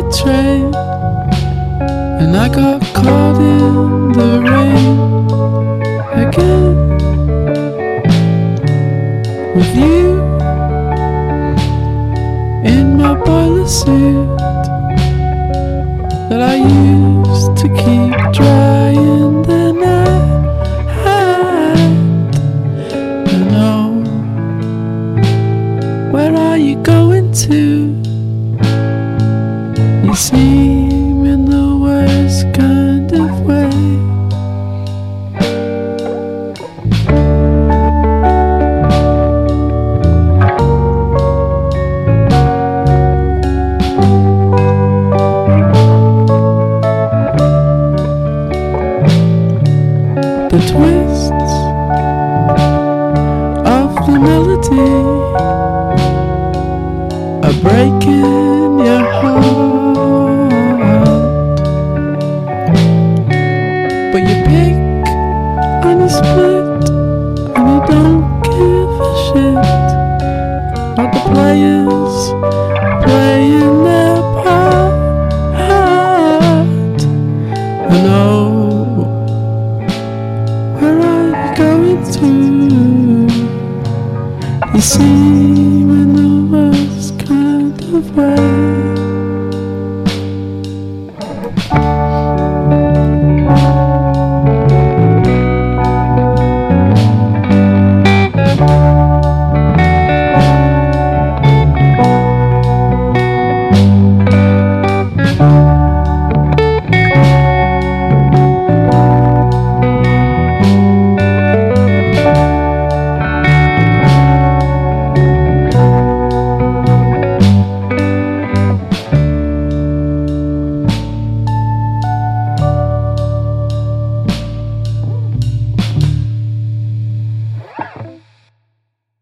train, and I got caught in the rain again. With you in my boiler suit that I used to keep drying the night. And oh, where are you going to? You seem in the worst kind of way. The twists of the melody are breaking your heart, but you pick and you split and you don't give a shit about the players